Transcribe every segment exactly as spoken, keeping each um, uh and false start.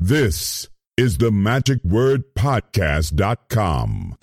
This is the magic word podcast dot com.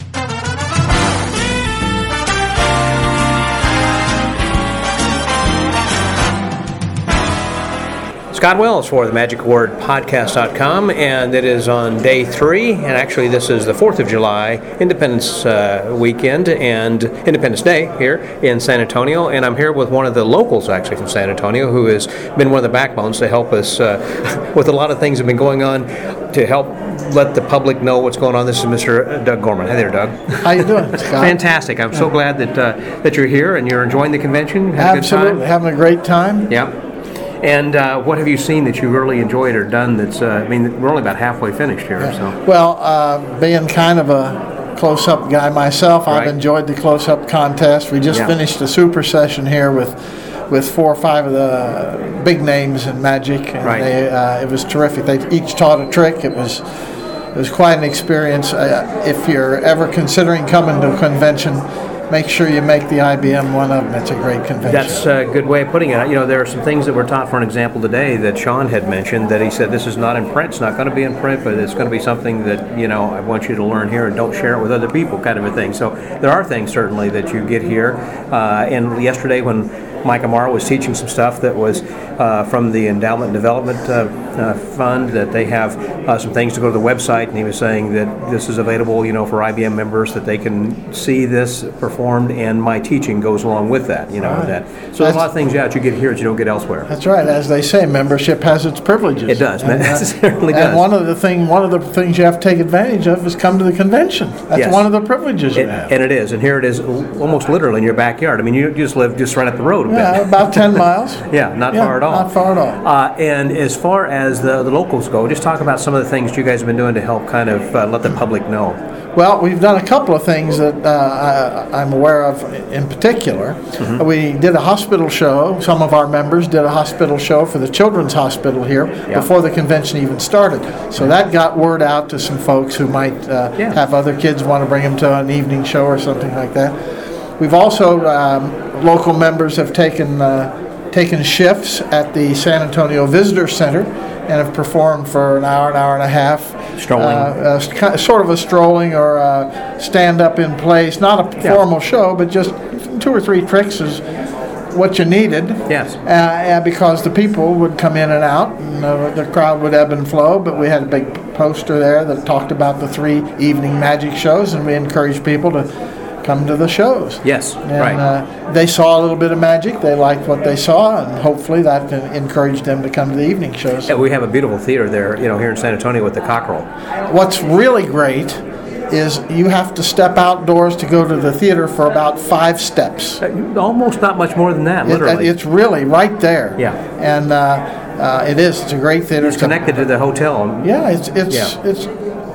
Scott Wells for the magic word podcast dot com, and it is on day three, and actually this is the fourth of July, Independence uh, weekend, and Independence Day here in San Antonio, and I'm here with one of the locals actually from San Antonio who has been one of the backbones to help us uh, with a lot of things that have been going on to help let the public know what's going on. This is Mister Doug Gorman. Hi there, Doug. How you doing, Scott? Fantastic. I'm so glad that uh, that you're here and you're enjoying the convention. Had Absolutely. a good time. Having a great time. Yeah. And uh, what have you seen that you really enjoyed or done that's, uh, I mean, we're only about halfway finished here, Yeah. so. Well, uh, being kind of a close-up guy myself, Right. I've enjoyed the close-up contest. We just Yeah. finished a super session here with with four or five of the big names in Magic, and Right. they, uh, it was terrific. They each taught a trick. It was it was quite an experience. Uh, if you're ever considering coming to a convention, make sure you make the I B M one of them. It's a great convention. That's a good way of putting it. You know, there are some things that were taught, for an example, today that Sean had mentioned, that he said this is not in print. It's not going to be in print, but it's going to be something that, you know, I want you to learn here and don't share it with other people, kind of a thing. So there are things, certainly, that you get here. Uh, and yesterday when Mike Amaro was teaching some stuff that was uh, from the Endowment and Development uh, uh, Fund, that they have uh, some things to go to the website, and he was saying that this is available, you know, for I B M members, that they can see this performed, and my teaching goes along with that, you know, Right. that. So there's a lot of things, yeah, that you get here that you don't get elsewhere. That's right. As they say, membership has its privileges. It does. And, It uh, certainly and does. one of the thing, one of the things you have to take advantage of is come to the convention. That's Yes. one of the privileges you It, have. and it is, and here it is, l- almost literally in your backyard. I mean, you just live just right up the road a bit. Yeah, about ten miles. Yeah, not Yeah, far at all. not far at all. Uh, and as far as the, the locals go, just talk about some of the things you guys have been doing to help kind of uh, let the public know. Well, we've done a couple of things that uh, I, I'm aware of in particular. Mm-hmm. We did a hospital show. Some of our members did a hospital show for the Children's Hospital here Yeah. before the convention even started. So that got word out to some folks who might uh, Yeah. have other kids want to bring them to an evening show or something like that. We've also, um, local members have taken uh, taken shifts at the San Antonio Visitor Center and have performed for an hour, an hour and a half. Strolling. Uh, uh, sort of a strolling or a stand-up in place, not a Yeah. formal show, but just two or three tricks is what you needed. Yes. Uh, and because the people would come in and out, and uh, the crowd would ebb and flow, but we had a big poster there that talked about the three evening magic shows, and we encouraged people to come to the shows. Yes, And right. uh, they saw a little bit of magic, they liked what they saw, and hopefully that encouraged them to come to the evening shows. Yeah, we have a beautiful theater there, you know, here in San Antonio with the Cockerel. What's really great is you have to step outdoors to go to the theater for about five steps. Uh, Almost not much more than that, It- literally. it's really right there. Yeah. And uh, uh, it is. It's a great theater. It's connected to the hotel. Yeah, it's it's Yeah. it's.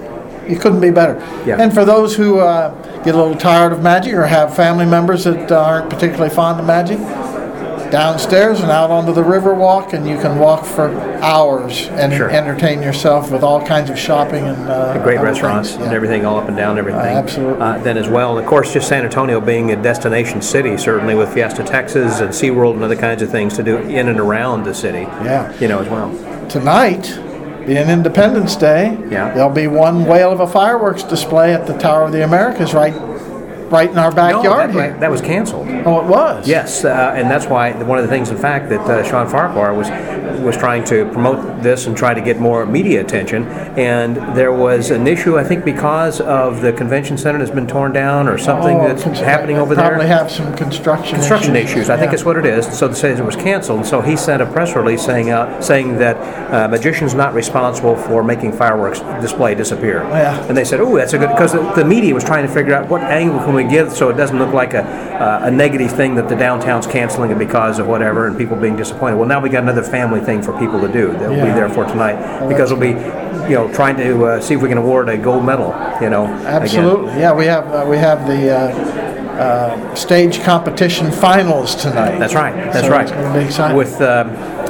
You couldn't be better. Yeah. And for those who uh, get a little tired of magic or have family members that aren't particularly fond of magic, downstairs and out onto the river walk, and you can walk for hours and Sure. entertain yourself with all kinds of shopping and uh, Great other restaurants things. and Yeah. everything all up and down, everything. Uh, absolutely. Uh, then as well, and of course, just San Antonio being a destination city, certainly with Fiesta Texas and SeaWorld and other kinds of things to do in and around the city. Yeah. You know, as well. Tonight, being Independence Day, Yeah. there'll be one whale of a fireworks display at the Tower of the Americas right right in our No, backyard that, here. that was canceled. Oh, it was? Yes, uh, and that's why one of the things, in fact, that uh, Sean Farquhar was was trying to promote this and try to get more media attention. And there was an issue, I think, because of the convention center that's been torn down or something Oh, that's cons- happening over there. Probably have some construction Construction issues, I think Yeah. is what it is. So they say it was canceled. So he sent a press release saying out saying that uh, Magician's not responsible for making fireworks display disappear. Yeah. And they said, oh, that's a good, because the, the media was trying to figure out what angle can we give so it doesn't look like a uh, a negative thing that the downtown's canceling it because of whatever and people being disappointed. Well, now we got another family thing for people to do that will be Yeah. there for tonight because we'll be, you know, trying to uh, see if we can award a gold medal. You know, again. Absolutely. Yeah, we have uh, we have the uh, uh, stage competition finals tonight. That's right. That's So right. It's going to be exciting. With um,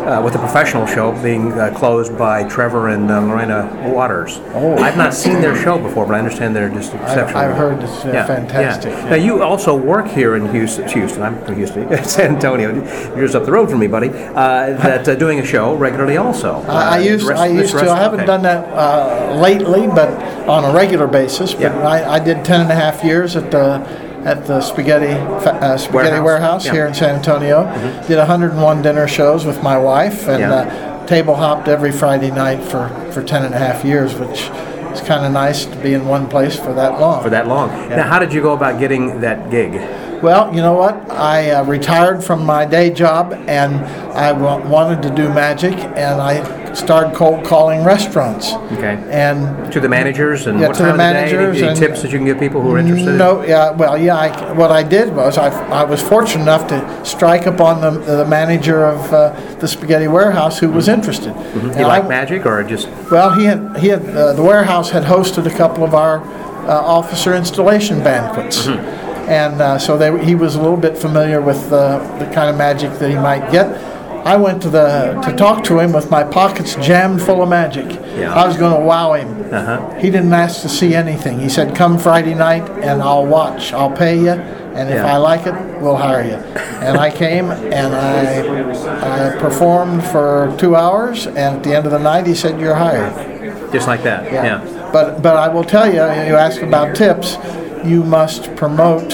uh, with the professional show being uh, closed by Trevor and uh, Lorena Waters. Oh. I've not seen their show before, but I understand they're just exceptional. I've, I've heard it's uh, Yeah, fantastic. yeah. Yeah. Now you also work here in Houston. Houston, I'm from Houston, San Antonio. You're just up the road from me, buddy. Uh, that uh, doing a show regularly also. Uh, I used, rest, I used to. I haven't okay. done that uh, lately, but on a regular basis. But Yeah. I, I did ten and a half years at the at the Spaghetti uh, Spaghetti Warehouse. Warehouse Yeah. here in San Antonio. Mm-hmm. Did one hundred one dinner shows with my wife, and Yeah. uh, table hopped every Friday night for, for ten and a half years, which is kind of nice to be in one place for that long. For that long. Yeah. Now, how did you go about getting that gig? Well, you know what? I uh, retired from my day job, and I w- wanted to do magic, and I started cold calling restaurants. Okay. And To the managers and Yeah, what to time the of the day? Any, managers any and- tips that you can give people who are interested? No, yeah, well, yeah. I, what I did was I, I was fortunate enough to strike upon the the manager of uh, the Spaghetti Warehouse who was interested. Mm-hmm. And You like I- magic or just? Well, he had he had uh, the warehouse had hosted a couple of our uh, officer installation banquets, Mm-hmm. and uh, so they, he was a little bit familiar with uh, the kind of magic that he might get. I went to the to talk to him with my pockets jammed full of magic. Yeah. I was going to wow him. Uh-huh. He didn't ask to see anything. He said, "Come Friday night, and I'll watch. I'll pay you, and if Yeah. I like it, we'll hire you." And I came and I I performed for two hours, and at the end of the night, he said, "You're hired." Just like that? Yeah. But but I will tell you, you ask about tips, you must promote.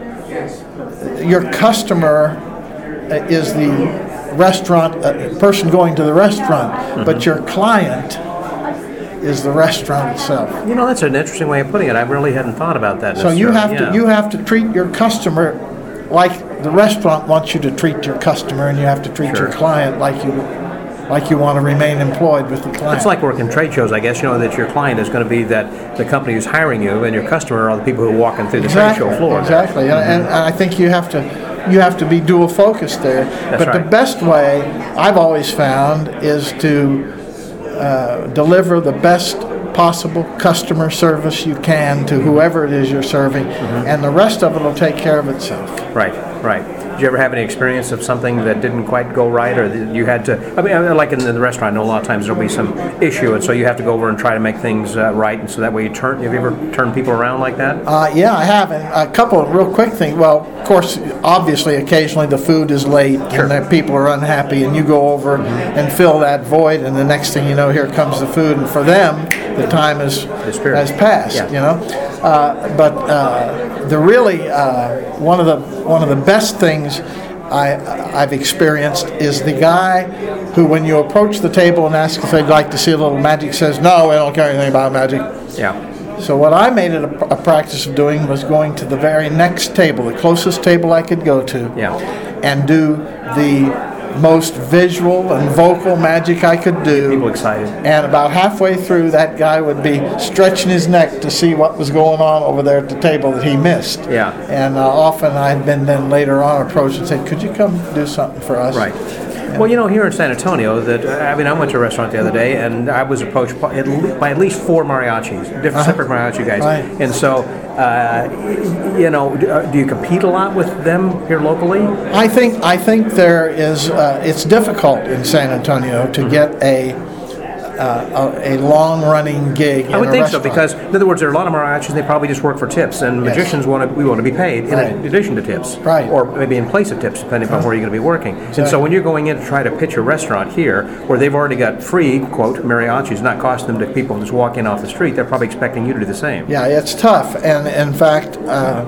Your customer is the restaurant, uh, person going to the restaurant, Mm-hmm. but your client is the restaurant itself. You know, that's an interesting way of putting it. I really hadn't thought about that. So you have necessarily. to Yeah. you have to treat your customer like the restaurant wants you to treat your customer, and you have to treat Sure. your client like you like you want to remain employed with the client. It's like working trade shows, I guess. You know that your client is going to be that the company who's hiring you, and your customer are the people who are walking through the exactly, trade show floor. Exactly, and, and I think you have to you have to be dual focused there. That's but the right. best way I've always found is to uh, deliver the best possible customer service you can to whoever it is you're serving, Mm-hmm. and the rest of it will take care of itself. Right, right. Did you ever have any experience of something that didn't quite go right, or that you had to? I mean, I mean, like in the restaurant, I know a lot of times there'll be some issue, and so you have to go over and try to make things uh, right, and so that way you turn. Have you ever turned people around like that? Uh, yeah, I have. And a couple of real quick things. Well, of course, obviously, occasionally the food is late and the people are unhappy, and you go over and fill that void, and the next thing you know, here comes the food, and for them, the time is, Disappeared. has passed. Yeah. You know, uh, but uh, the really uh, one of the one of the best things I, I've experienced is the guy who, when you approach the table and ask if they'd like to see a little magic, says, "No, we don't care anything about magic." Yeah. So what I made it a, a practice of doing was going to the very next table, the closest table I could go to, Yeah. and do the most visual and vocal magic I could do. People excited. And about halfway through, that guy would be stretching his neck to see what was going on over there at the table that he missed. Yeah. And uh, often I'd been then later on approached and said, "Could you come do something for us?" Right. Well, you know, here in San Antonio, that I mean, I went to a restaurant the other day, and I was approached by at le- by at least four mariachis, different Uh-huh. separate mariachi guys, Right. and so, uh, y- you know, do, uh, do you compete a lot with them here locally? I think I think there is. Uh, it's difficult in San Antonio to get a uh, a, a long-running gig. I in would a think so, restaurant. because in other words, there are a lot of mariachis. They probably just work for tips, and Yes. magicians want to we want to be paid in Right. addition to tips, Right. Or maybe in place of tips, depending on where you're going to be working. And so, Exactly. when you're going in to try to pitch a restaurant here, where they've already got free quote mariachis, not costing them to people just walk in off the street, they're probably expecting you to do the same. Yeah, it's tough, and in fact, uh,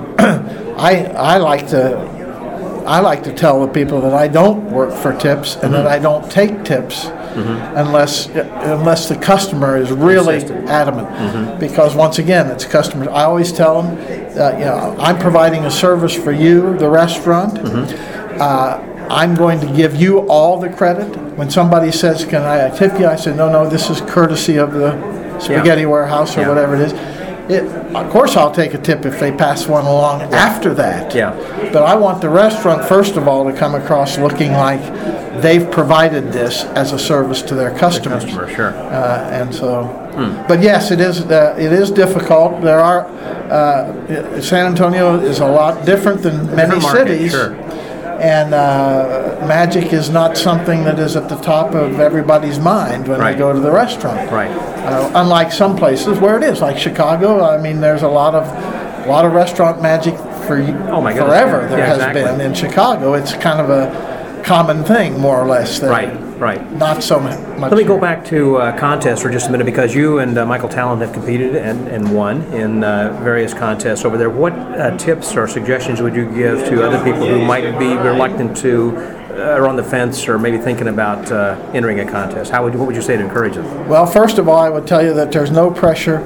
I I like to I like to tell the people that I don't work for tips and that I don't take tips unless unless the customer is really Insistent. adamant. Because once again, it's customers. I always tell them, uh, you know, I'm providing a service for you, the restaurant. Uh, I'm going to give you all the credit. When somebody says, "Can I tip you?" I say, "No, no, this is courtesy of the Spaghetti Warehouse or Yeah. whatever it is." It, of course, I'll take a tip if they pass one along after that. Yeah. But I want the restaurant, first of all, to come across looking like they've provided this as a service to their customers. Customer, sure. Uh, and so, but yes, it is. Uh, it is difficult. There are. Uh, San Antonio is a lot different than many Different market, cities. sure. And uh, magic is not something that is at the top of everybody's mind when Right. they go to the restaurant. Right. Uh, unlike some places where it is, like Chicago. I mean, there's a lot of a lot of restaurant magic for Oh my goodness, forever. yeah. There Yeah, has exactly. been in Chicago. It's kind of a common thing, more or less. There. Right, right. Not so much. Let me go back to uh, contests for just a minute, because you and uh, Michael Talon have competed and, and won in uh, various contests over there. What uh, tips or suggestions would you give to other people who might be reluctant to, uh, or on the fence, or maybe thinking about uh, entering a contest? How would you, what would you say to encourage them? Well, first of all, I would tell you that there's no pressure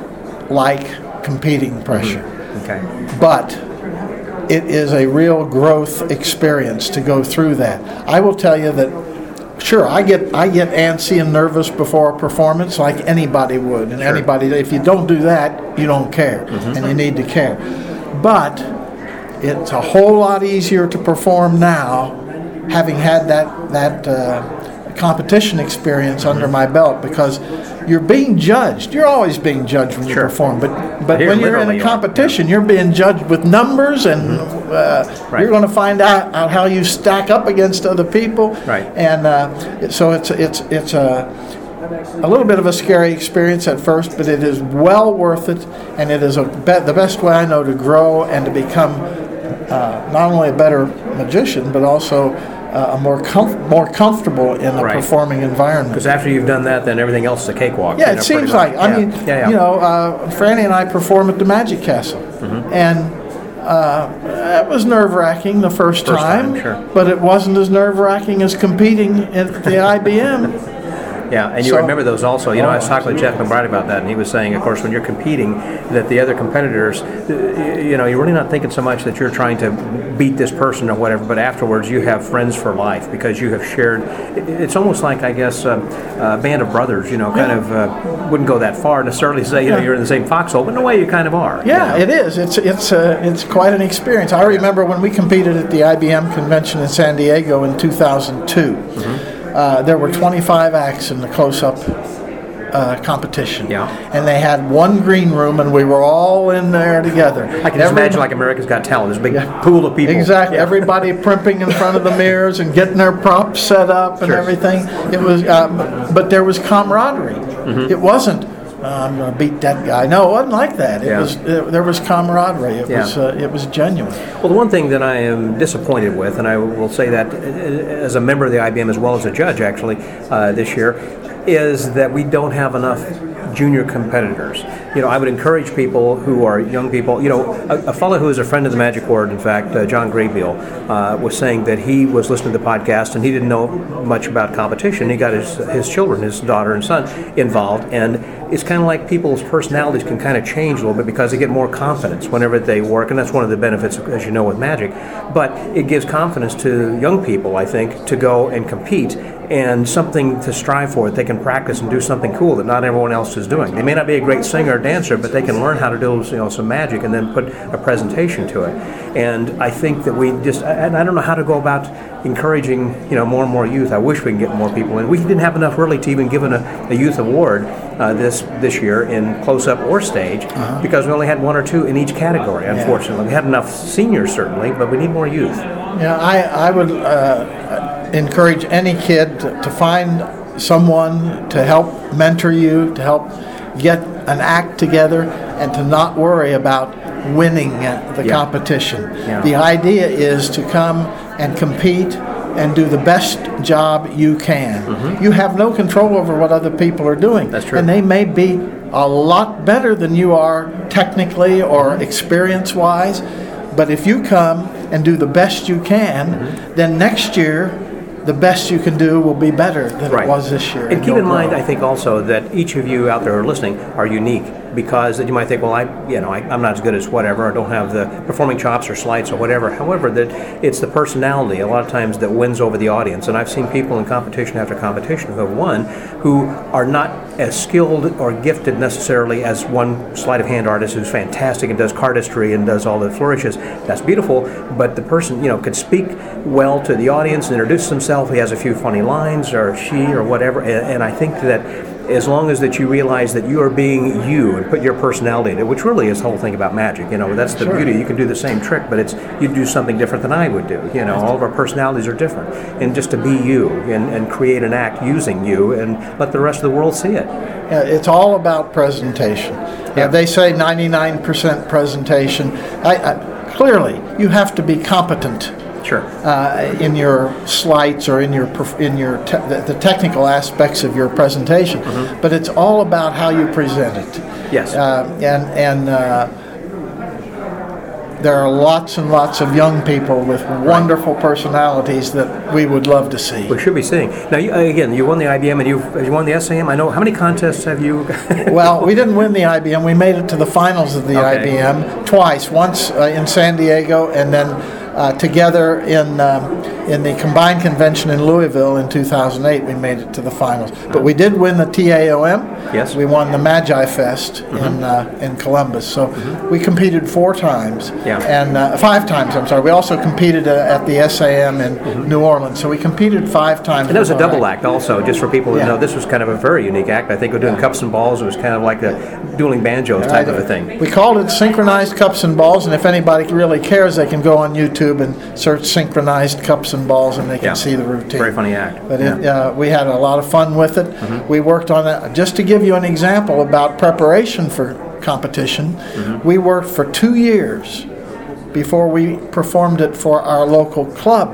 like competing pressure. Okay. But it is a real growth experience to go through that. I will tell you that, sure, I get I get antsy and nervous before a performance like anybody would. And Sure. anybody, if you don't do that, you don't care. And you need to care. But it's a whole lot easier to perform now, having had that, that uh, competition experience under my belt, because you're being judged. You're always being judged when you Sure. perform, but but Here, when you're in literally a you are, competition, you're being judged with numbers, and uh, Right. you're going to find out, out how you stack up against other people. Right. And uh, so it's it's it's a a little bit of a scary experience at first, but it is well worth it, and it is a be- the best way I know to grow and to become uh, not only a better magician, but also uh, a more comf- more comfortable in a Right. performing environment. Because after you've done that, then everything else is a cakewalk. Yeah, you it know, seems pretty much. like. I Yeah. mean, yeah, yeah. you know, uh, Franny and I perform at the Magic Castle, and uh, it was nerve-wracking the first, First time, time, sure. but it wasn't as nerve-wracking as competing at the I B M. Yeah, and you So- remember those also. You know, I was Oh, talking to Jeff McBride about that, and he was saying, of course, when you're competing, that the other competitors, uh, you know, you're really not thinking so much that you're trying to beat this person or whatever, but afterwards you have friends for life because you have shared. it- It's almost like, I guess, uh, a band of brothers. You know, kind Yeah. of uh, wouldn't go that far necessarily to say, you know, Yeah. you're in the same foxhole, but in a way you kind of are. you Yeah, know? it is. It's it's uh, it's quite an experience. I remember when we competed at the I B M convention in San Diego in two thousand two. Uh, there were twenty-five acts in the close-up uh, competition. Yeah. And they had one green room, and we were all in there together. I can just Every- imagine like America's Got Talent, this big pool of people. Exactly. Yeah. Everybody primping in front of the mirrors and getting their props set up and Sure. everything. It was, uh, but there was camaraderie. Mm-hmm. It wasn't, "Uh, I'm going to beat that guy." No, it wasn't like that. It Yeah. was. It, there was camaraderie. It Yeah. was. Uh, it was genuine. Well, the one thing that I am disappointed with, and I will say that uh, as a member of the I B M as well as a judge actually uh, this year, is that we don't have enough junior competitors. You know, I would encourage people who are young people, you know, a, a fellow who is a friend of the Magic Word, in fact, uh, John Graybeal, uh, was saying that he was listening to the podcast and he didn't know much about competition. He got his, his children, his daughter and son, involved, and it's kind of like people's personalities can kind of change a little bit because they get more confidence whenever they work, and that's one of the benefits, as you know, with magic. But it gives confidence to young people, I think, to go and compete and something to strive for. They can practice and do something cool that not everyone else is doing. They may not be a great singer or dancer, but they can learn how to do, you know, some magic and then put a presentation to it. And I think that we just, and I don't know how to go about encouraging, you know, more and more youth. I wish we could get more people in. We didn't have enough really to even give a, a youth award uh, this this year in close-up or stage uh-huh. because we only had one or two in each category, unfortunately. Yeah. We had enough seniors, certainly, but we need more youth. Yeah, I, I would uh, encourage any kid to, to find someone to help mentor you, to help get an act together, and to not worry about winning the yeah. competition. Yeah. The idea is to come and compete and do the best job you can. Mm-hmm. You have no control over what other people are doing. That's true. And they may be a lot better than you are technically or experience-wise, but if you come and do the best you can, mm-hmm. then next year the best you can do will be better than right. it was this year. And, and keep you'll in mind, grow. I think also that each of you out there who are listening are unique, because you might think, well, I, you know, I, I'm not as good as whatever, I don't have the performing chops or sleights or whatever. However, that it's the personality a lot of times that wins over the audience. And I've seen people in competition after competition who have won who are not as skilled or gifted necessarily as one sleight of hand artist who's fantastic and does cardistry and does all the flourishes. That's beautiful, but the person, you know, could speak well to the audience and introduce himself. He has a few funny lines, or she, or whatever. And, and I think that as long as that you realize that you are being you and put your personality in it, which really is the whole thing about magic. You know, that's the Sure. beauty. You can do the same trick, but it's you do something different than I would do. You know, all of our personalities are different, and just to be you and, and create an act using you and let the rest of the world see it. Yeah, it's all about presentation. Yeah. Uh, they say ninety-nine percent presentation. I, I, clearly, you have to be competent Sure. uh, in your slides or in your perf- in your te- the, the technical aspects of your presentation. Mm-hmm. But it's all about how you present it. Yes. Uh, and and uh, there are lots and lots of young people with wonderful personalities that we would love to see. We should be seeing. Now, you, again, you won the I B M and you you won the S A M. I know. How many contests have you? Well, we didn't win the I B M. We made it to the finals of the Okay. I B M twice. Once uh, in San Diego, and then uh, together in um, in the combined convention in Louisville in two thousand eight. We made it to the finals. But we did win the T A O M. Yes. We won the Magi Fest in uh, in Columbus. So we competed four times. Yeah. And uh, five times. I'm sorry. We also competed uh, at the S A M in New Orleans. So we competed five times. And that was a with our double act also, just for people to Yeah. know. This was kind of a very unique act. I think we're doing cups and balls. It was kind of like a dueling banjos type of a thing. We called it Synchronized Cups and Balls, and if anybody really cares, they can go on YouTube and search Synchronized Cups and Balls, and they can Yeah. see the routine. Very funny act. But Yeah. it, uh, we had a lot of fun with it. We worked on it. Just to give you an example about preparation for competition, we worked for two years before we performed it for our local club.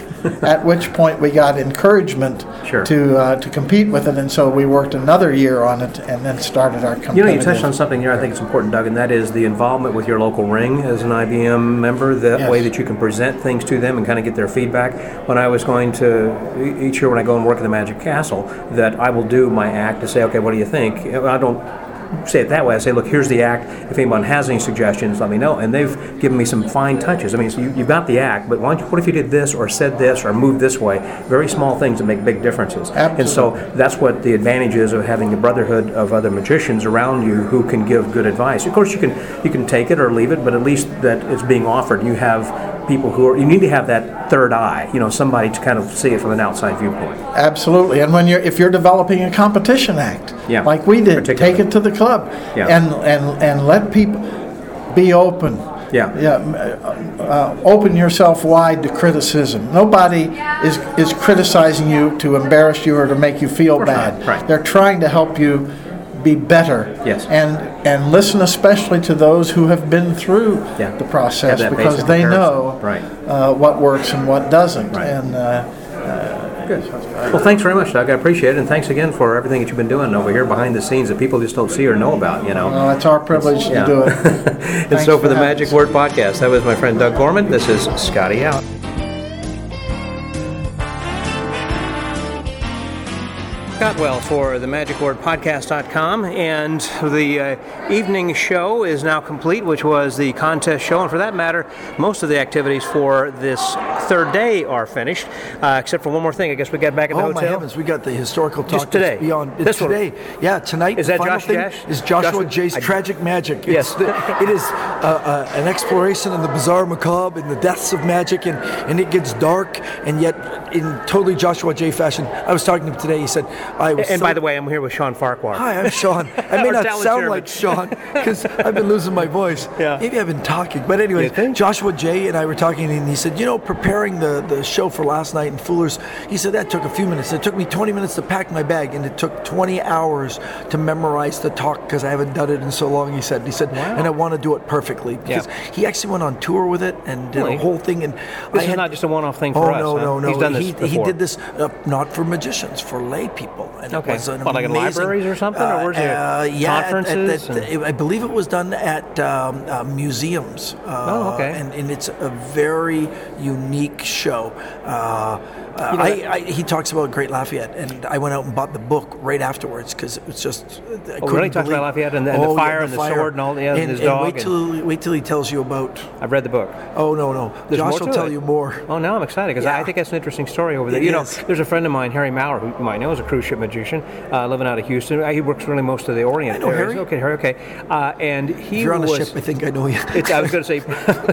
At which point we got encouragement Sure. to uh, to compete with it, and so we worked another year on it, and then started our competitive. You know, you touched on something here I think it's important, Doug, and that is the involvement with your local ring as an I B M member, that Yes. way that you can present things to them and kind of get their feedback. When I was going to, e- each year when I go and work at the Magic Castle, that I will do my act to say, okay, what do you think? I don't say it that way. I say, look, here's the act. If anyone has any suggestions, let me know. And they've given me some fine touches. I mean, so you, you've got the act, but why don't you, what if you did this or said this or moved this way? Very small things that make big differences. And so that's what the advantage is of having a brotherhood of other magicians around you who can give good advice. Of course, you can you can take it or leave it, but at least that it's being offered. You have people who are, you need to have that third eye, you know, somebody to kind of see it from an outside viewpoint. Absolutely, and when you're if you're developing a competition act, Yeah. like we did, Particularly. take it to the club, Yeah. and and and let people be open. Yeah. Yeah, uh, uh, open yourself wide to criticism. Nobody is is criticizing you to embarrass you or to make you feel bad. not, right. They're trying to help you be better. Yes. And and listen especially to those who have been through Yeah. the process, Have that because basic they comparison. know Right. uh, what works and what doesn't. Right. And uh, Good. Well, thanks very much, Doug. I appreciate it, and thanks again for everything that you've been doing over here behind the scenes that people just don't see or know about. You know. well, it's our privilege Yeah. to do it. And Thanks so for the having Magic us. Word Podcast, that was my friend Doug Gorman. This is Scotty out. Cotwell for the magic word podcast dot com, and the uh, evening show is now complete, which was the contest show, and for that matter, most of the activities for this third day are finished, uh, except for one more thing. I guess we got back at the Oh hotel. my heavens, we got the historical talk Just today. that's beyond it's This one. today. Yeah, tonight. Is the that final Josh thing Jash? is Joshua Joshua- Jay's I- Tragic Magic. Yes. It's the, it is uh, uh, an exploration in the bizarre, macabre, and the deaths of magic, and, and it gets dark, and yet in totally Joshua Jay fashion. I was talking to him today. He said, "I was." And so by the way, I'm here with Sean Farquhar. Hi, I'm Sean. I may Our not talent sound chairman. like Sean because I've been losing my voice. Yeah. Maybe I've been talking. But anyway, You think? Joshua Jay and I were talking, and he said, you know, preparing the, the show for last night in Fuller's, he said that took a few minutes. It took me twenty minutes to pack my bag, and it took twenty hours to memorize the talk because I haven't done it in so long, he said. He said, Wow. and I want to do it perfectly. Because he actually went on tour with it and did Really? a whole thing. And This I is had, not just a one-off thing Oh, for us. no, huh? no, no. He's done this he, before. he did this uh, not for magicians, for lay people. And Okay. it was an What, like in amazing, libraries or something? Or where's it? uh, yeah, at- at- Conferences at- and- I believe it was done at um, uh, museums. Uh, Oh, okay. And, and it's a very unique show. Uh, uh, You know, I, I, he talks about Great Lafayette, and I went out and bought the book right afterwards because it was just. I couldn't really? Talks believe- about Lafayette and the- and the Oh, fire yeah, and the sword and all the- yeah, and, his and dog Wait and- till wait till he tells you about. I've read the book. Oh no no, There's Josh more will to tell it. you more. Oh, now I'm excited because Yeah. I think that's an interesting story over there. It you know, is. there's a friend of mine, Harry Maurer, who you might know is a crusader. cruise ship magician, uh, living out of Houston. Uh, he works really most of the Orient. I know areas. Harry. Okay, Harry. Okay, uh, and he If you're on was. a ship, I think I know you. It's, I was going to say,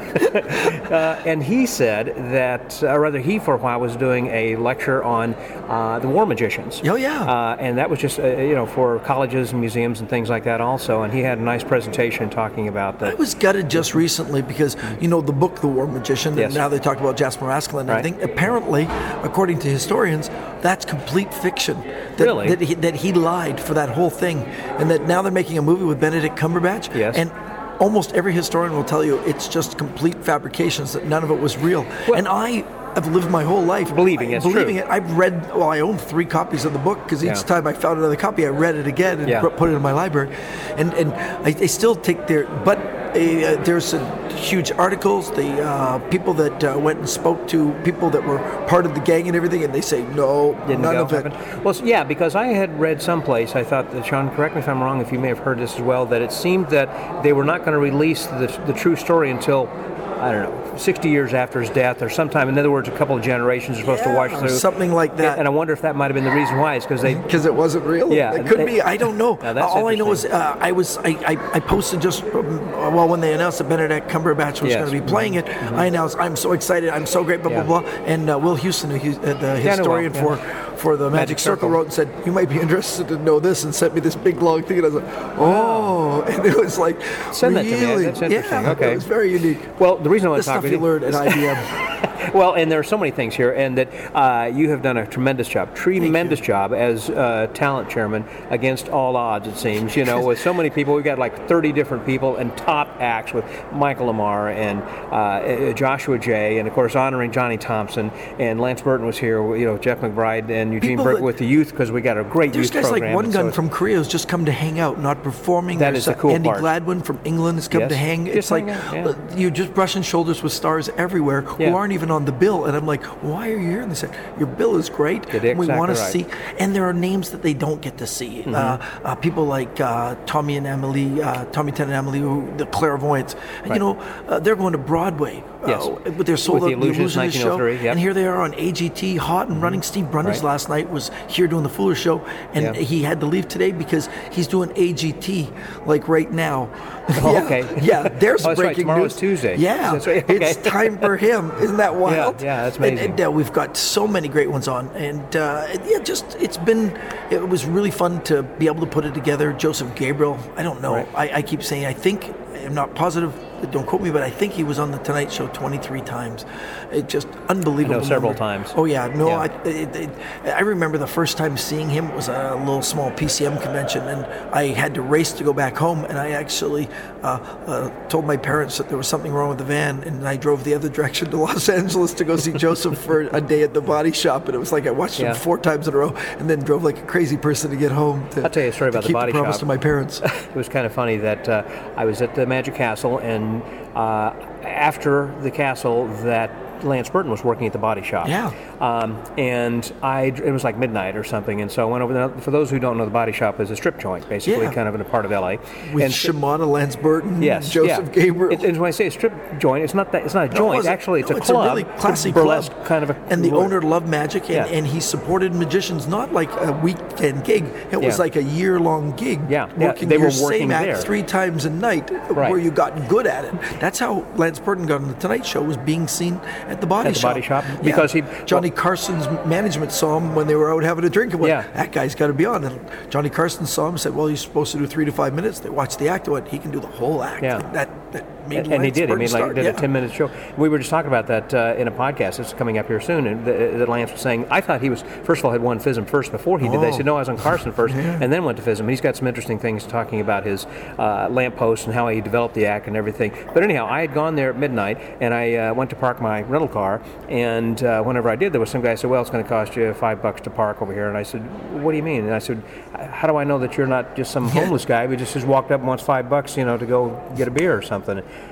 uh, and he said that, or rather, he for a while was doing a lecture on uh, the war magicians. Oh, yeah. Uh, and that was just, uh, you know, for colleges and museums and things like that also. And he had a nice presentation talking about that. I was gutted just recently because, you know, the book, The War Magician, Yes. and now they talk about Jasper Maskelyne and Right. everything. Apparently, according to historians, that's complete fiction. That, Really? That he, that he lied for that whole thing. And that now they're making a movie with Benedict Cumberbatch. Yes. And almost every historian will tell you it's just complete fabrications, that none of it was real. Well- and I have lived my whole life Believing it's believing true. it. I've read, well, I own three copies of the book because each Yeah. time I found another copy, I read it again and Yeah. put it in my library. And and I, I still take their, but uh, there's a huge articles, the uh, people that uh, went and spoke to people that were part of the gang and everything, and they say, no, Didn't none go of it. happen. Well, yeah, because I had read someplace, I thought that, Sean, correct me if I'm wrong, if you may have heard this as well, that it seemed that they were not going to release the, the true story until, I don't know, sixty years after his death or sometime. In other words, a couple of generations are supposed to watch Yeah, through. something like that. And I wonder if that might have been the reason why. It's because they... Because it wasn't real. Yeah, it could they- be. I don't know. Now, that's All I know is interesting. uh, I was I, I, I posted just um, well when they announced that Benedict Cumberbatch was Yes. going to be playing it. I announced I'm so excited. I'm so great. Blah Yeah. blah blah. And uh, Will Houston, who, uh, the I know historian Will, for for the Magic, Magic Circle, Circle. wrote and said you might be interested to know this, and sent me this big long thing. And I was like, oh, and it was like Send that to me. really, That's interesting. yeah, Okay. it was very unique. Well, the reason I want The to talk stuff with you you... learned at I B M. Well, and there are so many things here, and that uh, you have done a tremendous job, tremendous job as uh, talent chairman against all odds, it seems. You know, with so many people, we've got like thirty different people and top acts with Michael Lamar and uh, Joshua Jay, and of course honoring Johnny Thompson, and Lance Burton was here. You know, Jeff McBride and Eugene People Burke that- with the youth because we got a great There's youth guys program. like One and so Gun it's- from Korea who's just come to hang out, not performing. That There's is the cool Andy part. Gladwin from England has come Yes. to hang. Just It's like hang out, yeah. uh, you're just brushing shoulders with stars everywhere who Yeah. aren't even on the bill. And I'm like, why are you here? And they said, your bill is great. You're and we exactly want to right. see. And there are names that they don't get to see. Mm-hmm. Uh, uh, people like uh, Tommy and Emily, uh, Tommy Ten and Emily, who the clairvoyants. And, Right. you know, uh, they're going to Broadway. Yes. Uh, with their Soul With The of the Illusionist, Illusionist show. nineteen oh three, yep. And here they are on A G T, hot and running. Steve Brundage Right. last night was here doing the Fuller show, and Yeah. he had to leave today because he's doing A G T like right now. Oh, yeah. okay. Yeah, there's Oh, that's right. breaking Tomorrow news. is Tuesday. Yeah, That's right. Okay. it's time for him. Isn't that wild? yeah, that's And- amazing. And, uh, we've got so many great ones on, and uh, yeah, just it's been it was really fun to be able to put it together. Joseph Gabriel, I don't know. Right. I, I keep saying I think I'm not positive. Don't quote me, but I think he was on the Tonight Show twenty-three times. It just unbelievable. I know several number. times. Oh yeah, no, Yeah. I, it, it, I remember the first time seeing him was a little small P C M convention, and I had to race to go back home, and I actually uh, uh, told my parents that there was something wrong with the van, and I drove the other direction to Los Angeles to go see Joseph for a day at the body shop, and it was like I watched Yeah. him four times in a row, and then drove like a crazy person to get home. To, I'll tell you a story to about the keep body the promise shop. to my parents. It was kind of funny that uh, I was at the Magic Castle, and uh, after the castle, that Lance Burton was working at the body shop. Yeah. Um, and I, it was like midnight or something, and so I went over there. For those who don't know, the body shop is a strip joint, basically, Yeah. kind of in a part of L A. With and Shimona, Lance Burton, Yes, Joseph yeah. Gabriel. It, and when I say a strip joint, it's not that. It's not a No, it joint. wasn't. Actually, it's No, a it's club. a really classy burlesque club. kind of a. And the owner loved magic, and, Yeah. and he supported magicians not like a weekend gig. It was Yeah. like a year-long gig. Yeah, yeah, working they your were working same act there. three times a night, Right. where you got good at it. That's how Lance Burton got on the Tonight Show, was being seen at the body At the shop. body shop? Yeah. Because he- Johnny Carson's management saw him when they were out having a drink and went, Yeah. "That guy's got to be on." And Johnny Carson saw him and said, "Well, he's supposed to do three to five minutes." They watched the act and went, "He can do the whole act." Yeah. That that made And, and he Lance did. He Burton made like start. did Yeah. a ten minute show. We were just talking about that uh, in a podcast. It's coming up here soon. And th- that Lance was saying, I thought he was first of all had won F I S M first before he did that. He Oh. said, no, I was on Carson first, and then went to F I S M. He's got some interesting things talking about his uh, lamppost and how he developed the act and everything. But anyhow, I had gone there at midnight, and I uh, went to park my rental car. And uh, whenever I did, there was some guy who said, well, it's going to cost you five bucks to park over here. And I said, what do you mean? And I said, how do I know that you're not just some homeless guy who just has walked up and wants five bucks, you know, to go get a beer or something?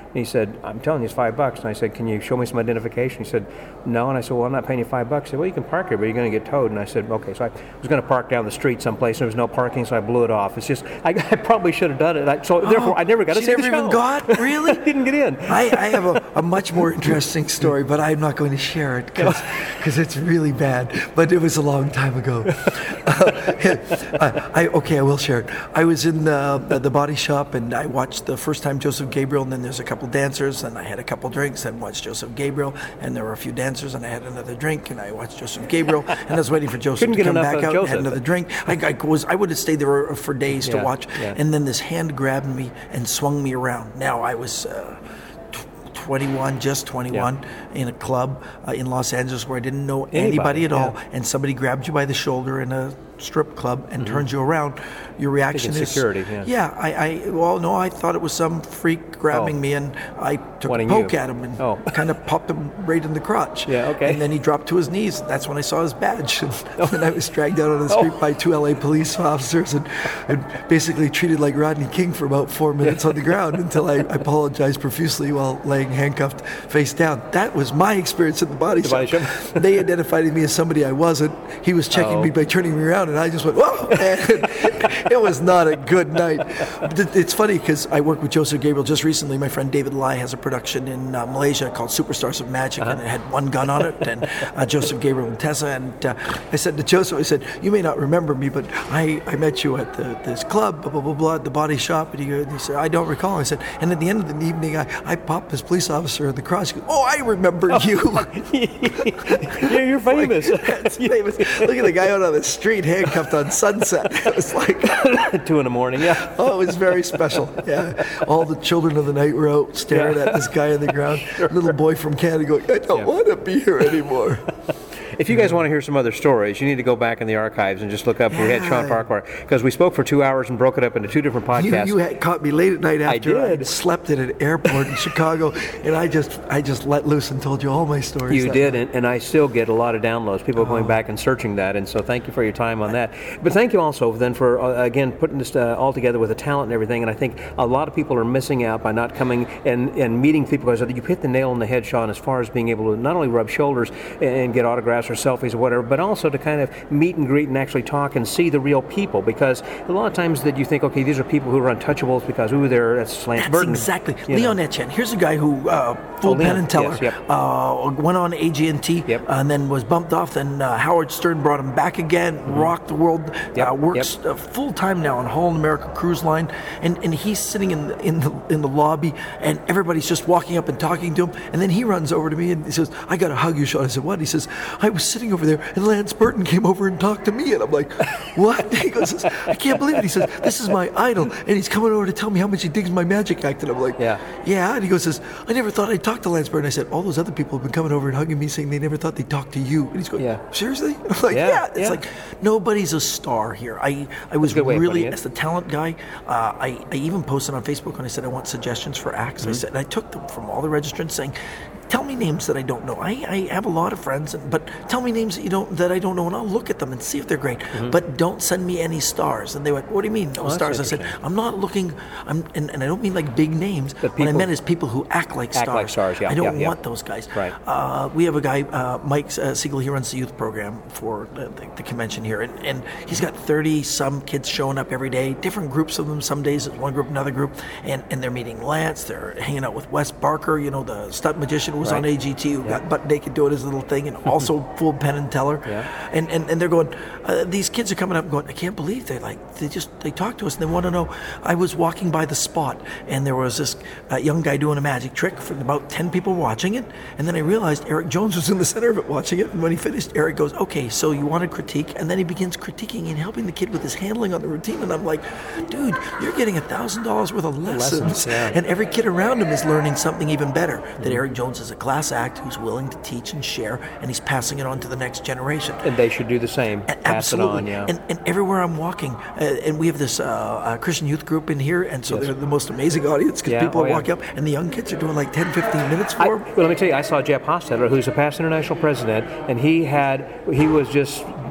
And he said, I'm telling you, it's five bucks. And I said, can you show me some identification? He said, no. And I said, well, I'm not paying you five bucks. He said, well, you can park here, but you're going to get towed. And I said, okay. So I was going to park down the street someplace, and there was no parking, so I blew it off. It's just, I, I probably should have done it. I, so Oh, therefore, I never got to she see never the show. even got? Really? I didn't get in. I, I have a, a much more interesting story, but I'm not going to share it because it's really bad. But it was a long time ago. uh, I, okay, I will share it. I was in the, the Body Shop, and I watched the first time Joseph Gabriel, and then there's a couple dancers, and I had a couple drinks, and watched Joseph Gabriel, and there were a few dancers, and I had another drink, and I watched Joseph Gabriel, and I was waiting for Joseph Couldn't to get come enough back of out Joseph. and had another drink. I, I was I would have stayed there for days Yeah, to watch, yeah. and then this hand grabbed me and swung me around. Now I was uh, twenty-one, just twenty-one, in a club uh, in Los Angeles where I didn't know anybody, Anybody, at all, yeah. and somebody grabs you by the shoulder in a strip club and Mm-hmm. turns you around. Your reaction Thinking is security, yeah. yeah. I, I well, no, I thought it was some freak grabbing Oh. me, and I took Wanting a poke you. at him and Oh. kind of popped him right in the crotch. Yeah, okay. And then he dropped to his knees. That's when I saw his badge, and, and I was dragged out on the street Oh. by two L A police officers and, and basically treated like Rodney King for about four minutes on the ground until I, I apologized profusely while laying handcuffed face down. That was my experience at the Body The Shop. Body Shop. They identified me as somebody I wasn't. He was checking Oh. me by turning me around, and I just went, whoa! And it was not a good night. But it's funny because I worked with Joseph Gabriel just recently. My friend David Lai has a production in uh, Malaysia called Superstars of Magic, Uh-huh. and it had one gun on it, and uh, Joseph Gabriel and Tessa. And uh, I said to Joseph, I said, you may not remember me, but I, I met you at the, this club, blah, blah, blah, blah, at the Body Shop. And he, and he said, I don't recall. I said, and at the end of the evening, I, I popped this police officer in the crotch. He goes, oh, I remember you. you're, you're famous. That's famous. Look at the guy out on the street handcuffed on Sunset. It was like, Two in the morning, yeah. oh, it was very special. Yeah, all the children of the night were out staring Yeah. at this guy on the ground. Little boy from Canada going, I don't Yeah. want to be here anymore. If you guys want to hear some other stories, you need to go back in the archives and just look up. We had Sean Yeah. Farquhar because we spoke for two hours and broke it up into two different You, podcasts. you had caught me late at night after I, did. had slept at an airport in Chicago, and I just I just let loose and told you all my stories. You that did, night. and, and I still get a lot of downloads. People are going back and searching that, and so thank you for your time on that. But thank you also then for, uh, again, putting this uh, all together with the talent and everything, and I think a lot of people are missing out by not coming and, and meeting people, because you hit the nail on the head, Sean, as far as being able to not only rub shoulders and get autographs or selfies or whatever, but also to kind of meet and greet and actually talk and see the real people, because a lot of times that you think, okay, these are people who are untouchables because, ooh, they're, that's Lance That's Burton. exactly. You know. Leon Etchen. Here's a guy who, uh, full Oh, Leon, Penn and Teller, yes, yep. uh, went on A G and T, Yep. and then was bumped off. Then uh, Howard Stern brought him back again, rocked the world, Yep, uh, works yep. uh, full time now on Holland America Cruise Line, and, and he's sitting in the, in the in the lobby, and everybody's just walking up and talking to him, and then he runs over to me and he says, "I got to hug you, Sean." I said, "What?" He says, "I was sitting over there, and Lance Burton came over and talked to me," and I'm like, "What?" He goes, "I can't believe it." He says, "This is my idol, and he's coming over to tell me how much he digs my magic act," and I'm like, Yeah. yeah, and he goes, says, "I never thought I'd talk to Lance Burton." I said, "All those other people have been coming over and hugging me, saying they never thought they'd talk to you." And he's going, Yeah. "Seriously?" I'm like, Yeah, "Yeah." It's yeah. like nobody's a star here. I I was a good way of really putting it. as the talent guy. Uh, I I even posted on Facebook when I said I want suggestions for acts. Mm-hmm. I said, and I took them from all the registrants saying, "Tell me names that I don't know. I, I have a lot of friends, but tell me names that you don't that I don't know, and I'll look at them and see if they're great. But don't send me any stars." And they went, "What do you mean no Mm-hmm. Oh, that's stars?" I said, interesting. "I'm not looking. I'm and, and I don't mean like big names. But what I people- meant is people who act like Act stars. like stars, yeah, I don't yeah, yeah. want those guys. Right. Uh, we have a guy, uh, Mike uh, Siegel. He runs the youth program for the, the, the convention here, and, and he's got thirty some kids showing up every day. Different groups of them. Some days it's one group, another group, and and they're meeting Lance. They're hanging out with Wes Barker. You know, the stunt magician who was on Right. A G T, who Yeah. got butt naked doing his little thing, and also full Penn and Teller. Yeah. And, and and they're going. Uh, these kids are coming up and going, "I can't believe they like they just they talk to us and they want to know." I was walking by the spot and there was this uh, young guy doing a magic trick for about ten people watching it, and then I realized Eric Jones was in the center of it watching it. And when he finished, Eric goes, "Okay, so you wanted critique," and then he begins critiquing and helping the kid with his handling on the routine. And I'm like, "Dude, you're getting a thousand dollars worth of lessons, Lessons, yeah. and every kid around him is learning something even better. That Eric Jones is a class act who's willing to teach and share, and he's passing it on to the next generation." And they should do the same. A- Pass it on, yeah. And, and everywhere I'm walking, uh, and we have this uh, uh, Christian youth group in here, and so Yes. they're the most amazing audience because Yeah, people oh, yeah. walk up, and the young kids are doing like ten, fifteen minutes I, for well, them. let me tell you, I saw Jeff Hostetler, who's a past international president, and he had he was just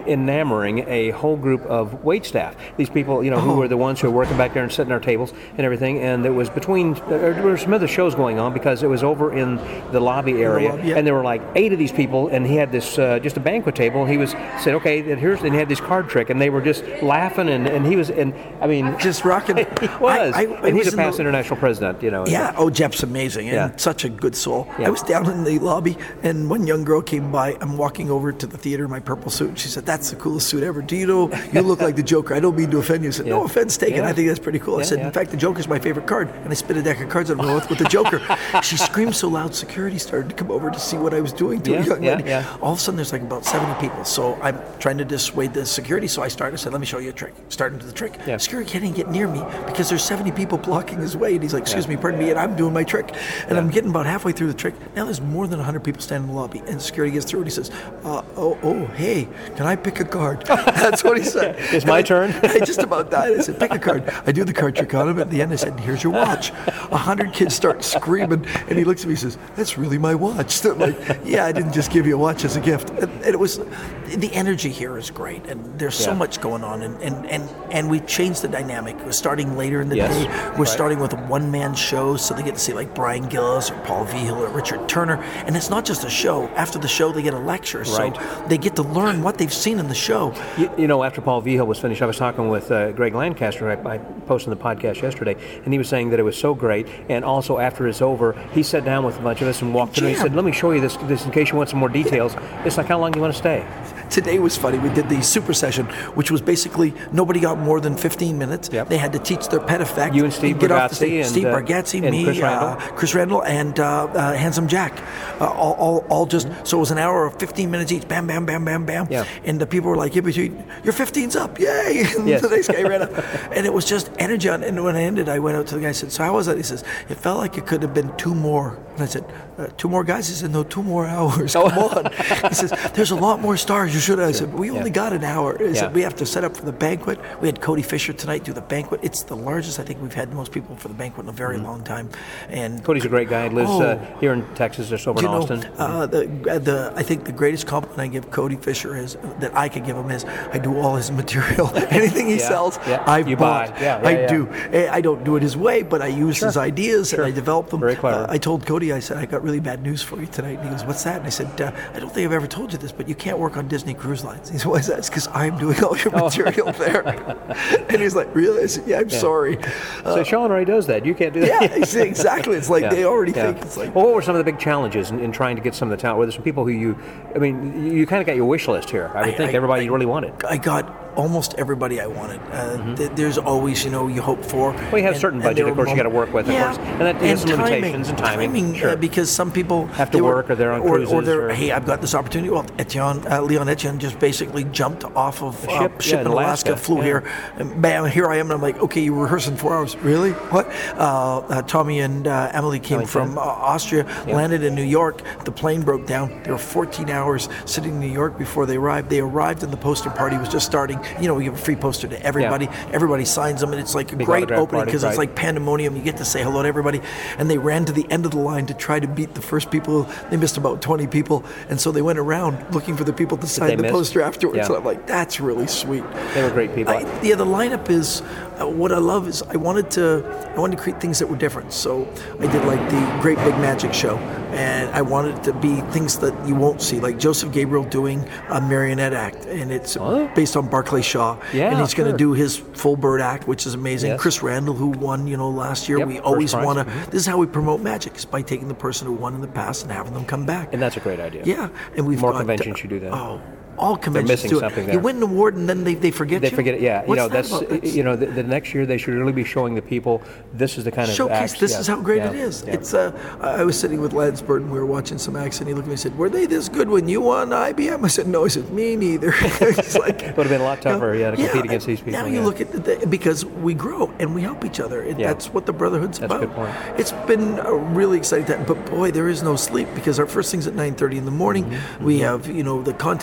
enamoring a whole group of wait staff. These people, you know, who Oh. were the ones who were working back there and setting our tables and everything. And it was between, there were some other shows going on because it was over in the lobby area. lobby, yeah. And there were like eight of these people, and he had this, uh, just a banquet table. And he was, said, okay, and here's, and he had this card trick. And they were just laughing, and, and he was, and I mean, Just rocking. he was. I- I- I and he's was a in the- past international president, you know. Yeah. Oh, Jeff's amazing and Yeah. such a good soul. Yeah. I was down in the lobby, and one young girl came by. I'm walking over to the theater in my purple suit. And she said, "That's the coolest suit ever. Do you know you look like the Joker? I don't mean to offend you." I said, "No Yeah. offense taken. Yeah. I think that's pretty cool." I Yeah, said, yeah. "In fact, the Joker's my favorite card." And I spit a deck of cards on her with, with the Joker. She screamed so loud, security started to come over to see what I was doing to Yeah, a young yeah, lady. yeah. All of a sudden, there's like about seventy people. So I'm trying to dissuade the security. So I started. I said, "Let me show you a trick." Starting to the trick. Yeah. Security can't even get near me because there's seventy people blocking his way. And he's like, "Excuse me, pardon me," and I'm doing my trick. And Yeah. I'm getting about halfway through the trick. Now there's more than one hundred people standing in the lobby. And security gets through and he says, uh, oh, oh, hey, can I pick a card? That's what he said. It's my And I- turn? I just about died. I said, pick a card. I do the card trick on him. At the end, I said, here's your watch. A hundred kids start screaming. And he looks at me and says, that's really my watch. So I'm like, yeah, I didn't just give you a watch as a gift. And, and it was, the energy here is great. And there's so Yeah. much going on. And, and, and, and we changed the dynamic. We're starting later in the Yes. day. We're Right. starting with one-man shows, so they get to see like Brian Gillis or Paul Vigil or Richard Turner. And it's not just a show. After the show, they get a lecture. So Right. they get to learn what they've seen in the show. You, you know, after Paul Vigil was finished, I was talking with uh, Greg Lancaster. I, I posted the podcast yesterday, and he was saying that it was so great. And also, after it's over, he sat down with a bunch of us and walked through. And he Jam. said, "Let me show you this, this in case you want some more details." It's like, how long do you want to stay? Today was funny. We did the super session, which was basically nobody got more than fifteen minutes. Yep. They had to teach their pet effect. You and Steve get off the Bargatze stage. and, Steve uh, Bargatze, and me, Chris uh, Randall. Chris Randall, and uh, uh, Handsome Jack. Uh, all, all, all just so it was an hour of fifteen minutes each. Bam, bam, bam, bam, bam. Yeah. And the people were like, "Yeah, but you, your fifteen's up, yay!" And Yes. the next guy ran up, and it was just energy. On, and when I ended, I went out to the guy. I said, "So how was that?" He says, "It felt like it could have been two more." And I said, uh, two more guys?" He said, "No, two more hours. Come on." He says, "There's a lot more stars. You should have." I said, "We only Yeah. got an hour." He Yeah. said, "We have to set up for the banquet." We had Cody Fisher tonight do the banquet. It's the largest I think we've had most people for the banquet in a very long time. And Cody's a great guy. He lives Oh. uh, here in Texas, just over you in know, Austin. uh, the, the I think the greatest compliment I give Cody Fisher is that I could give him is I do all his material. Anything he Yeah, sells, yeah. I've You bought. buy. Yeah, yeah, I yeah. do. Eh, I don't do it his way, but I use Sure. his ideas Sure. and I develop them. Very clever. Uh, I told Cody, I said, I got really bad news for you tonight. And he goes, "What's that?" And I said, uh, "I don't think I've ever told you this, but you can't work on Disney Cruise Lines." He said, "Why is that?" It's because I'm doing all your Oh. material there. And he's like, "Really?" I said, "Yeah, I'm sorry." so Sean already does that. You can't do that. Yeah, ex- exactly. It's like Yeah, they already yeah. think it's like. Well, what were some of the big challenges in, in trying to get some of the talent? Were there some people who you, I mean, you, you kind of got your wish list here. I would I- think I- everybody I- you really wanted. I got almost everybody I wanted. Uh, th- there's always, you know, you hope for. Mm-hmm. Well, you have and- certain and budget, there of were course, you mom- gotta work with, of yeah, course. And that has some timing, limitations and timing, uh, sure. because some people Have to they were- work or they're on or, or cruises they're, or- hey, I've got this opportunity. Well, Etienne, uh, Leon Etienne just basically jumped off of The uh, ship, ship yeah, in in Alaska, Alaska, flew yeah. here, and bam, here I am. And I'm like, okay, you were rehearsing four hours. Really? What? Uh, uh, Tommy and uh, Emily came Emily from Chen. uh, Austria, Yeah. landed in New York. The plane broke down. They were fourteen hours sitting in New York before they arrived. They arrived and the poster party was just starting. You know, we give a free poster to everybody. Everybody signs them, and it's like a Big great autograph opening party, because it's right. like pandemonium. You get to say hello to everybody. And they ran to the end of the line to try to beat the first people. They missed about twenty people, and so they went around looking for the people to they sign the miss? poster afterwards. Yeah. And I'm like, that's really sweet. They were great people. I, yeah, the lineup is uh, what I love is I wanted to I wanted to create things that were different. So I did like the Great Big Magic Show, and I wanted it to be things that you won't see, like Joseph Gabriel doing a marionette act, and it's Oh. based on Barclay Shaw, Yeah, and he's going to sure. do his full bird act, which is amazing. Yes. Chris Randall, who won, you know, last year. Yep, we first always prize. want to. Mhm. This is how we promote magic: is by taking the person who won in the past and having them come back. And that's a great idea. Yeah, and we've More got, conventions should do that. Oh, all conventions missing do it. something You there. win an award and then they, they forget They you. forget it. Yeah, What's you know that that's about? That's- you know the, the next year they should really be showing the people this is the kind of showcase. acts- This yeah, is how great yeah, it is. yeah. It's. Uh, I I was sitting with Lance Burton. We were watching some acts, and he looked at me and said, "Were they this good when you won I B M?" I said, "No." He said, "Me neither." It's like Would have been a lot tougher, yeah, to compete against these people, Now you yeah. look at the, because we grow and we help each other. And Yeah. That's what the brotherhood's That's a about. good point. It's been a really exciting time, but boy, there is no sleep because our first thing's at nine thirty in the morning. Mm-hmm. We have you know the contests and the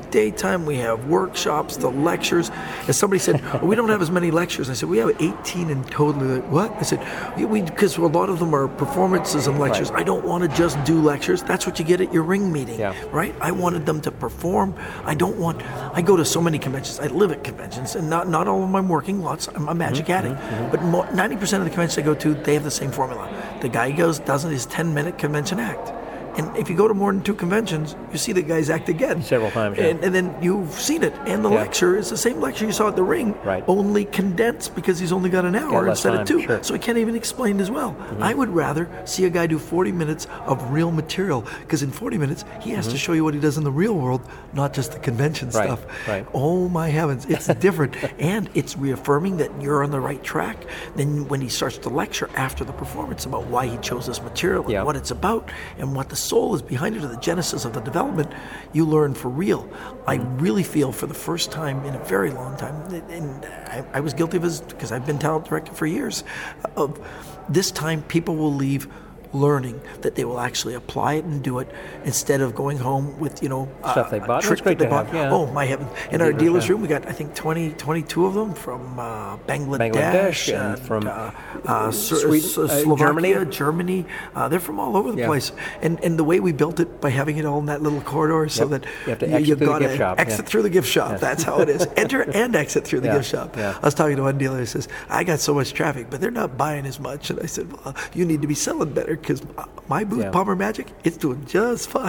daytime. We have workshops, the lectures. As somebody said, well, we don't have as many lectures. I said, we have eighteen in total. They're like, what? I said, we because a lot of them are performances and lectures. Right. I don't want to just do lectures. That's what you get at your ring meeting, Yeah. right? I wanted them to perform. I don't want, I go to so many conventions. I live at conventions, and not, not all of them I'm working, lots. I'm a magic Mm-hmm, addict. mm-hmm. But mo- ninety percent of the conventions I go to, they have the same formula. The guy goes, does his ten-minute convention act. And if you go to more than two conventions, you see the guys act again. Several times, yeah. And, and then you've seen it. And the Yeah. lecture is the same lecture you saw at the ring, Right. only condensed because he's only got an hour Got less instead time, of two. sure. So he can't even explain as well. Mm-hmm. I would rather see a guy do forty minutes of real material, because in forty minutes, he has to show you what he does in the real world, not just the convention Mm-hmm. Right, stuff. right. Oh my heavens, it's different. And it's reaffirming that you're on the right track. Then when he starts to lecture after the performance about why he chose this material and Yeah. what it's about and what the soul is behind it, or the genesis of the development, you learn for real. I really feel for the first time in a very long time, and I, I was guilty of this because I've been talent director for years, of this time people will leave learning that they will actually apply it and do it instead of going home with, you know, Stuff they a bought. trick That's great that they to have, bought. yeah. Oh my heavens. In our Dealers, dealer's yeah. room, we got, I think, twenty, twenty-two of them from uh, Bangladesh, Bangladesh and from uh, uh, Slo- Sweden, Slo- uh, Slovakia, Germany. Germany. Uh, they're from all over the Yeah. place. And and the way we built it by having it all in that little corridor, so Yep. that You have to exit you've through the gotta gift shop, exit yeah. through the gift shop. That's how it is. Enter and exit through the Yeah, gift shop. yeah. I was talking to one dealer who says, I got so much traffic, but they're not buying as much. And I said, well, you need to be selling better, because my booth, Yeah. Palmer Magic, it's doing just fine.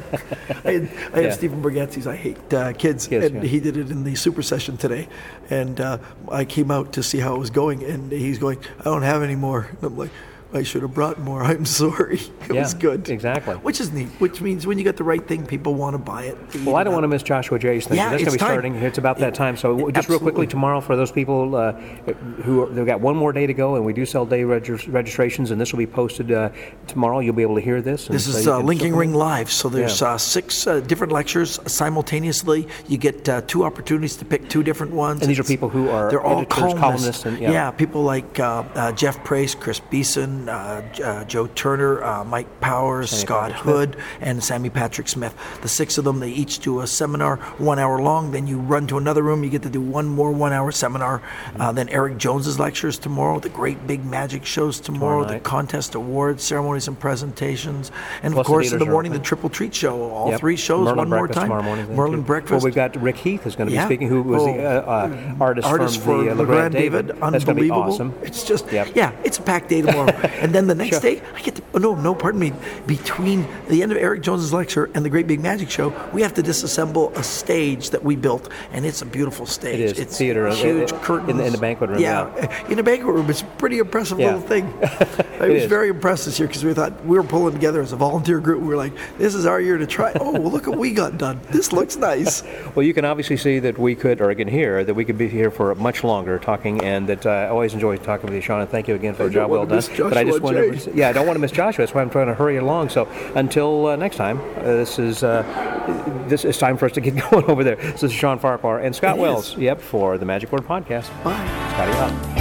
I had, I had Yeah. Stephen Bergetzi's I Hate uh, Kids, Kids, and yeah. he did it in the super session today. And uh, I came out to see how it was going, and he's going, I don't have any more. And I'm like, I should have brought more. I'm sorry. It Yeah, was good. exactly. Which is neat, which means when you get the right thing, people want to buy it. Well, I don't want to miss Joshua Jay's thing. Yeah, That's going to it's be time. starting. It's about that time. So Yeah, just real quickly, absolutely. tomorrow, for those people uh, who are, they've got one more day to go, and we do sell day regis- registrations, and this will be posted uh, tomorrow. You'll be able to hear this. and This so is you uh, can Linking supplement. Ring Live, so there's Yeah. uh, six uh, different lectures simultaneously. You get uh, two opportunities to pick two different ones. And these are It's- people who are they're all editors, columnists. columnists, and- yeah. people like uh, uh, Jeff Prace, Chris Beeson, uh, J- uh, Joe Turner, uh, Mike Powers, Sammy Scott Patrick Hood, and Sammy Patrick Smith. The six of them, they each do a seminar, one hour long. Then you run to another room. You get to do one more one-hour seminar. Mm-hmm. Uh, then Eric Jones's lectures tomorrow. The great big magic shows tomorrow. The night. contest awards, ceremonies, and presentations. And Plus of the course, in the dealers are morning, the open. Triple Treat Show. All Yep. three shows, Merlin one more Breakfast time. tomorrow morning. then, Merlin too. Breakfast. Well, we've got Rick Heath is going to be Yeah. speaking, who was Oh. the uh, uh, artist, Artist from for the uh, LeGrand LeGrand David. David, That's going to be unbelievable. awesome. It's just, Yep. yeah, it's a packed day tomorrow. And then the next Sure. day, I get to, oh, no, no, pardon me, between the end of Eric Jones's lecture and the Great Big Magic Show, we have to disassemble a stage that we built, and it's a beautiful stage. It is. It's Theater, uh, huge uh, curtains. in the- in the banquet room, Yeah, in the banquet room. It's a pretty impressive Yeah. little thing. I It was is. very impressed this year because we thought we were pulling together as a volunteer group. We were like, this is our year to try. Oh, well, look what we got done. This looks nice. Well, you can obviously see that we could, or you can hear that we could be here for much longer talking, and that uh, I always enjoy talking with you, Sean, and thank you again for I a don't job well wanna done. miss But I just Joshua want Jay. to, yeah, I don't want to miss Joshua. That's why I'm trying to hurry along. So until uh, next time, uh, this is uh, this is time for us to get going over there. So this is Sean Farquhar and Scott It is. Wells. Yep, for the Magic Word Podcast. Bye. Scotty out.